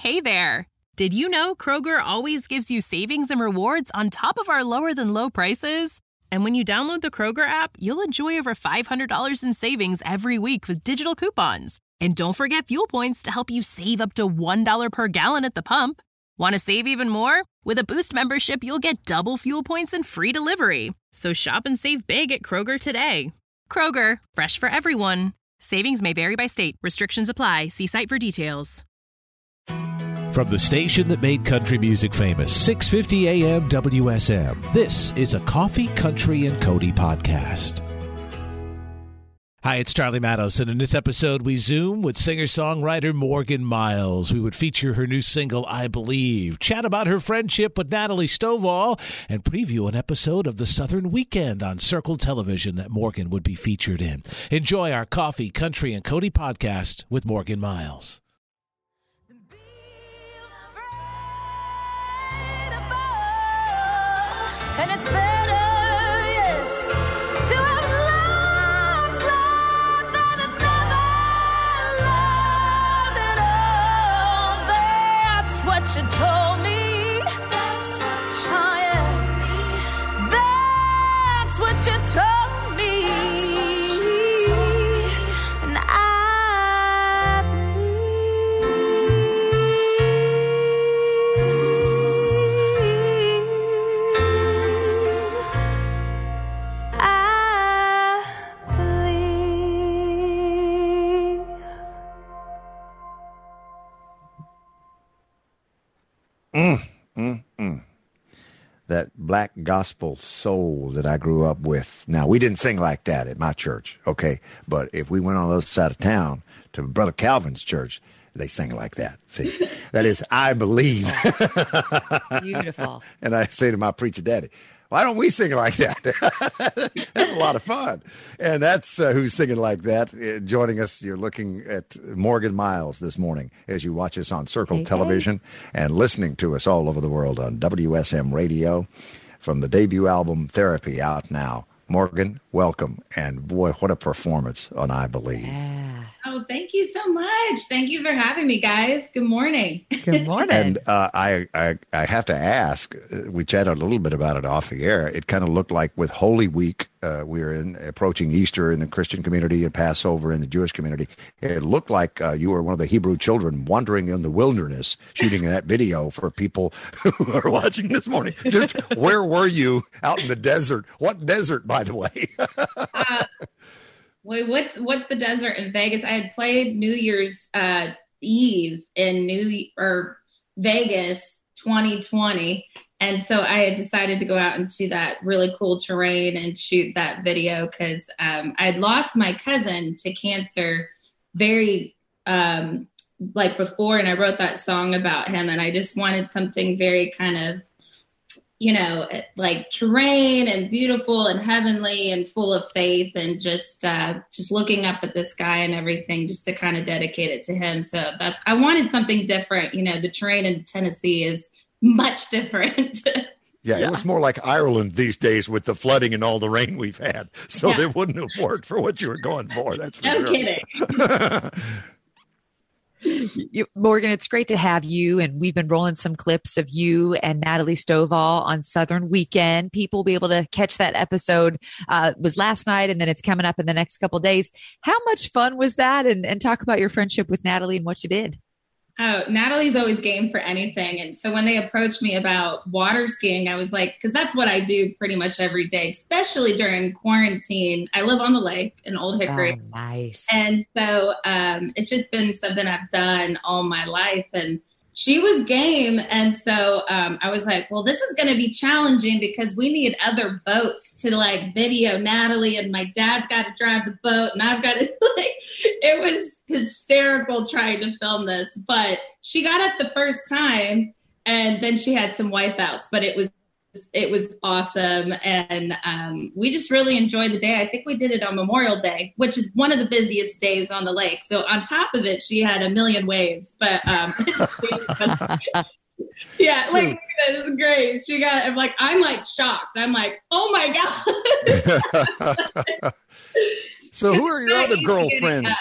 Hey there! Did you know Kroger always gives you savings and rewards on top of our lower-than-low prices? And when you download the Kroger app, you'll enjoy over $500 in savings every week with digital coupons. And don't forget fuel points to help you save up to $1 per gallon at the pump. Want to save even more? With a Boost membership, you'll get double fuel points and free delivery. So shop and save big at Kroger today. Kroger, fresh for everyone. Savings may vary by state. Restrictions apply. See site for details. From the station that made country music famous, 650 AM WSM, this is a Coffee, Country, and Cody podcast. Hi, it's Charlie Matos, and in this episode, we Zoom with singer-songwriter Morgan Miles. We would feature her new single, I Believe, chat about her friendship with Natalie Stovall, and preview an episode of The Southern Weekend on Circle Television that Morgan would be featured in. Enjoy our Coffee, Country, and Cody podcast with Morgan Miles. And it's better, yes, to have lost love than another love at all. That's what you told me. That's what you told me. That's what you told me. And I that black gospel soul that I grew up with. Now, we didn't sing like that at my church, okay? But if we went on the other side of town to Brother Calvin's church, they sing like that. See, that is, I believe. Beautiful. And I say to my preacher daddy, why don't we sing like that? That's a lot of fun. And that's who's singing like that. Joining us, you're looking at Morgan Miles this morning as you watch us on Circle Television and listening to us all over the world on WSM Radio from the debut album Therapy, out now. Morgan, welcome. And boy, what a performance on I Believe. Yeah. Oh, thank you so much. Thank you for having me, guys. Good morning. Good morning. And I have to ask, we chatted a little bit about it off the air. It kind of looked like with Holy Week, we're approaching Easter in the Christian community and Passover in the Jewish community. It looked like you were one of the Hebrew children wandering in the wilderness, shooting that video for people who are watching this morning. Just where were you out in the desert? What desert, by the way? Wait, what's the desert in Vegas? I had played New Year's Eve in Vegas 2020. And so I had decided to go out into that really cool terrain and shoot that video because I had lost my cousin to cancer very before, and I wrote that song about him, and I just wanted something very kind of, like terrain and beautiful and heavenly and full of faith, and just looking up at this guy and everything, just to kind of dedicate it to him. So I wanted something different. The terrain in Tennessee is much different. Yeah, it was more like Ireland these days with the flooding and all the rain we've had. So it wouldn't have worked for what you were going for. That's for no sure. kidding. Morgan, it's great to have you. And we've been rolling some clips of you and Natalie Stovall on Southern Weekend. People will be able to catch that episode. It was last night, and then it's coming up in the next couple of days. How much fun was that? And talk about your friendship with Natalie and what you did. Oh, Natalie's always game for anything. And so when they approached me about water skiing, I was like, because that's what I do pretty much every day, especially during quarantine. I live on the lake in Old Hickory. Oh, nice. And so it's just been something I've done all my life. And she was game. And so I was like, well, this is going to be challenging because we need other boats to video Natalie, and my dad's got to drive the boat and I've got to it was hysterical trying to film this, but she got up the first time and then she had some wipeouts, but it was awesome. And we just really enjoyed the day. I think we did it on Memorial Day, which is one of the busiest days on the lake. So on top of it, she had a million waves, but yeah, this is great. I'm shocked. I'm like, oh my God. So who are your other girlfriends?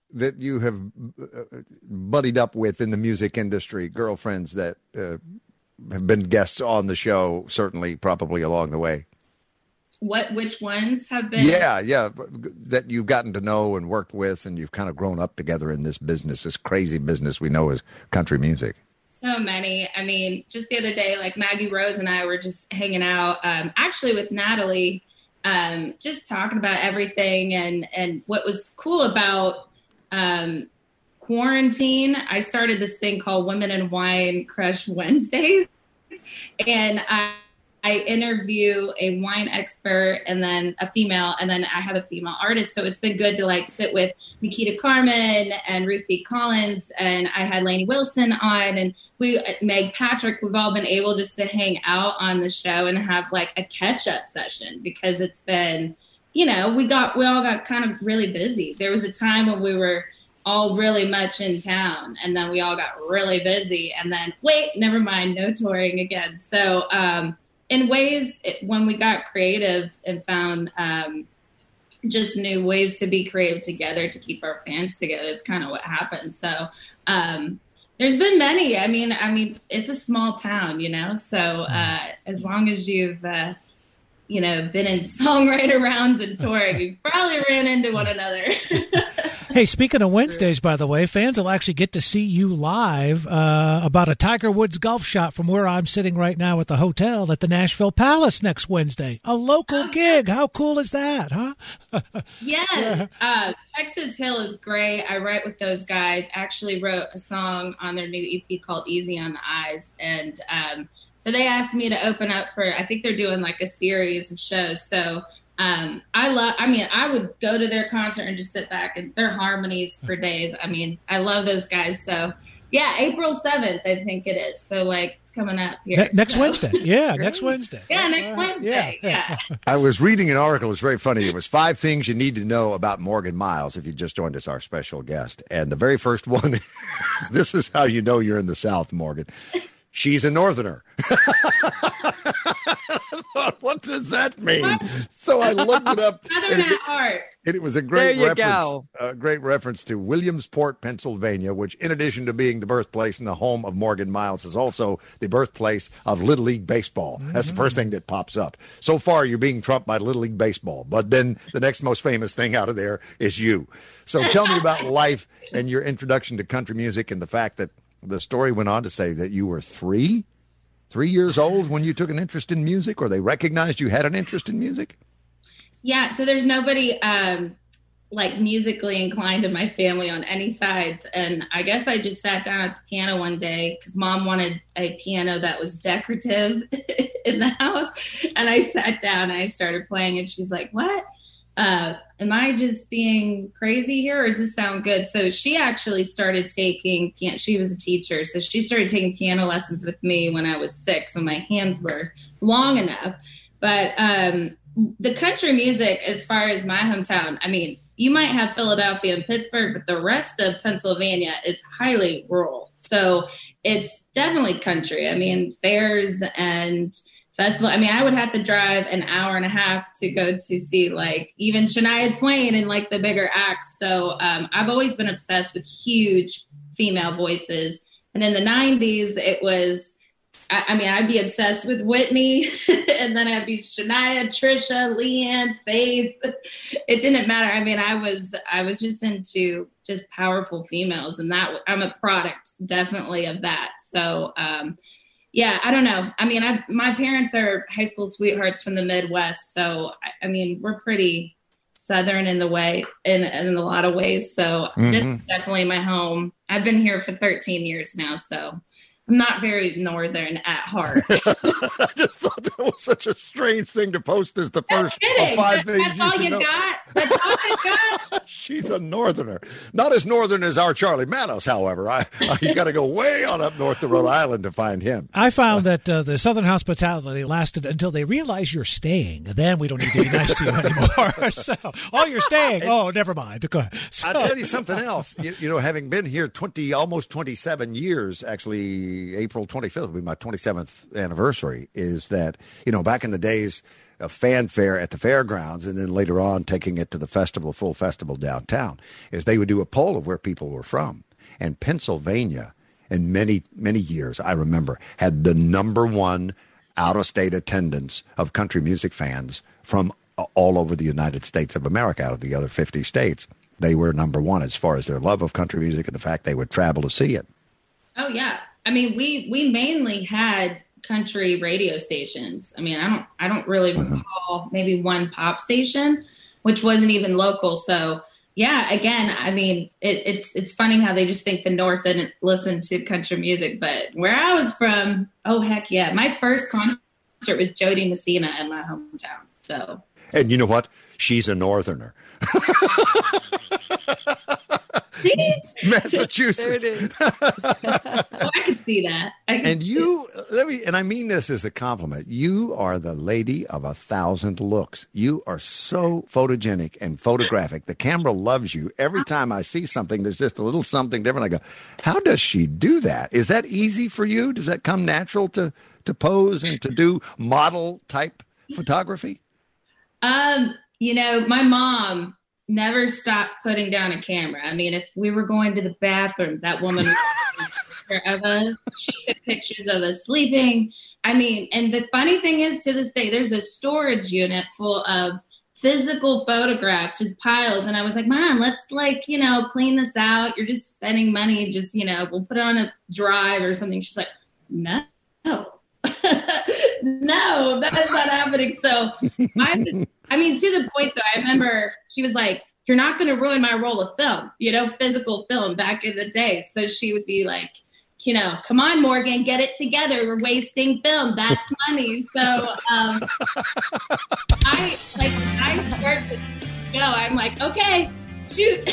that you have buddied up with in the music industry, girlfriends that have been guests on the show, certainly, probably along the way? Which ones have been? Yeah, that you've gotten to know and worked with, and you've kind of grown up together in this business, this crazy business we know as country music. So many. I mean, just the other day, like Maggie Rose and I were just hanging out, actually with Natalie, just talking about everything. And what was cool about quarantine, I started this thing called Women in Wine Crush Wednesdays. And I interview a wine expert and then a female, and then I have a female artist. So it's been good to like sit with Nikita Carmen and Ruthie Collins, and I had Lainey Wilson on, and Meg Patrick, we've all been able just to hang out on the show and have like a catch-up session, because it's been, we all got kind of really busy. There was a time when we were all really much in town, and then we all got really busy, and then never mind, no touring again. So in ways, when we got creative and found just new ways to be creative together to keep our fans together, it's kind of what happened. So there's been many. I mean, it's a small town, so as long as you've been in songwriter rounds and touring, you probably ran into one another. Hey, speaking of Wednesdays, by the way, fans will actually get to see you live about a Tiger Woods golf shot from where I'm sitting right now at the hotel at the Nashville Palace next Wednesday. A local gig. How cool is that, huh? Yes. Texas Hill is great. I write with those guys. Actually wrote a song on their new EP called Easy on the Eyes. And so they asked me to open up for, I think they're doing like a series of shows. So I would go to their concert and just sit back, and their harmonies for days. I mean, I love those guys. So yeah, April 7th, I think it is. So like it's coming up here. Next Wednesday. Yeah, next Wednesday. Yeah, next Wednesday. Yeah. I was reading an article. It's very funny. It was 5 things you need to know about Morgan Miles if you just joined us, our special guest. And the very first one, this is how you know you're in the South, Morgan. She's a Northerner. I thought, what does that mean? So I looked it up. Southern at heart. And it was a great reference to Williamsport, Pennsylvania, which, in addition to being the birthplace and the home of Morgan Miles, is also the birthplace of Little League Baseball. Mm-hmm. That's the first thing that pops up. So far, you're being trumped by Little League Baseball, but then the next most famous thing out of there is you. So tell me about life and your introduction to country music, and the fact that the story went on to say that you were 3 years old when you took an interest in music, or they recognized you had an interest in music? Yeah, so there's nobody like musically inclined in my family on any sides. And I guess I just sat down at the piano one day because Mom wanted a piano that was decorative in the house. And I sat down and I started playing, and she's like, what? Am I just being crazy here, or does this sound good? So she actually started taking piano. She was a teacher. So she started taking piano lessons with me when I was 6, when my hands were long enough. But the country music, as far as my hometown, I mean, you might have Philadelphia and Pittsburgh, but the rest of Pennsylvania is highly rural. So it's definitely country. I mean, fairs and festival. I mean, I would have to drive an hour and a half to go to see like even Shania Twain and like the bigger acts. So I've always been obsessed with huge female voices. And in the 90s, it was, I'd be obsessed with Whitney, and then I'd be Shania, Trisha, Leanne, Faith. It didn't matter. I mean, I was just into just powerful females, and that I'm a product definitely of that. So yeah, I don't know. I mean, my parents are high school sweethearts from the Midwest. So, I mean, we're pretty Southern in the way, in a lot of ways. So This is definitely my home. I've been here for 13 years now. So I'm not very Northern at heart. I just thought that was such a strange thing to post as the first of 5 things That's all you got? That's all you got? She's a Northerner. Not as Northern as our Charlie Manos, however. You got to go way on up north to Rhode Island to find him. I found that the Southern hospitality lasted until they realize you're staying. Then we don't need to be nice to you anymore. So, you're staying. Oh, never mind. So, I'll tell you something else. You know, having been here almost 27 years, actually, April 25th will be my 27th anniversary, is that, you know, back in the days, a fanfare at the fairgrounds and then later on taking it to the festival, full festival downtown, is they would do a poll of where people were from. And Pennsylvania, in many, many years, I remember, had the number one out-of-state attendance of country music fans from all over the United States of America, out of the other 50 states. They were number one as far as their love of country music and the fact they would travel to see it. Oh, yeah. I mean, we mainly had country radio stations. I mean, I don't really recall maybe one pop station, which wasn't even local. So, yeah, again, I mean, it's funny how they just think the North didn't listen to country music. But where I was from, oh, heck yeah. My first concert was Jody Messina in my hometown. So. And you know what? She's a Northerner. Massachusetts. I can see that. And I mean this as a compliment. You are the lady of 1,000 looks. You are so photogenic and photographic. The camera loves you. Every time I see something, there's just a little something different. I go, how does she do that? Is that easy for you? Does that come natural to pose and to do model type photography? You know, my mom never stopped putting down a camera. I mean, if we were going to the bathroom, that woman would take a picture of us. She took pictures of us sleeping. I mean, and the funny thing is, to this day, there's a storage unit full of physical photographs, just piles. And I was like, Mom, let's clean this out. You're just spending money. Just, we'll put it on a drive or something. She's like, no. No, that is not happening. So, I mean, to the point, though, I remember she was like, you're not going to ruin my roll of film, physical film back in the day. So she would be like, come on, Morgan, get it together. We're wasting film. That's money. So I start to go. I'm like, okay, shoot.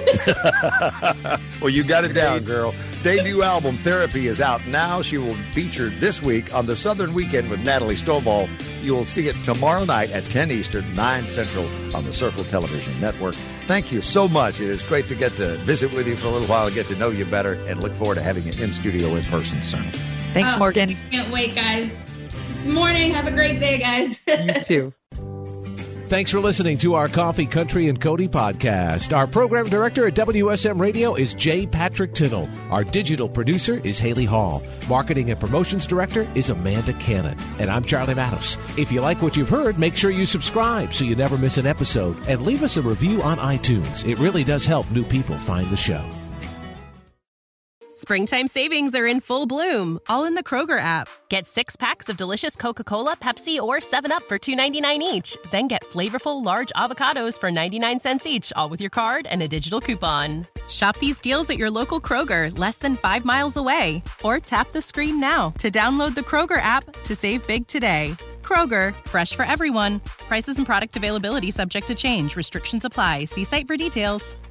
Well, you got it down, girl. Debut album, Therapy, is out now. She will feature this week on the Southern Weekend with Natalie Stovall. You will see it tomorrow night at 10 Eastern, 9 Central on the Circle Television Network. Thank you so much. It is great to get to visit with you for a little while and get to know you better, and look forward to having you in studio in person soon. Thanks, Morgan. Can't wait, guys. Good morning. Have a great day, guys. You too. Thanks for listening to our Coffee, Country, and Cody podcast. Our program director at WSM Radio is J. Patrick Tittle. Our digital producer is Haley Hall. Marketing and promotions director is Amanda Cannon. And I'm Charlie Matos. If you like what you've heard, make sure you subscribe so you never miss an episode. And leave us a review on iTunes. It really does help new people find the show. Springtime savings are in full bloom, all in the Kroger app. Get 6 packs of delicious Coca-Cola, Pepsi, or 7-Up for $2.99 each. Then get flavorful large avocados for 99 cents each, all with your card and a digital coupon. Shop these deals at your local Kroger, less than 5 miles away. Or tap the screen now to download the Kroger app to save big today. Kroger, fresh for everyone. Prices and product availability subject to change. Restrictions apply. See site for details.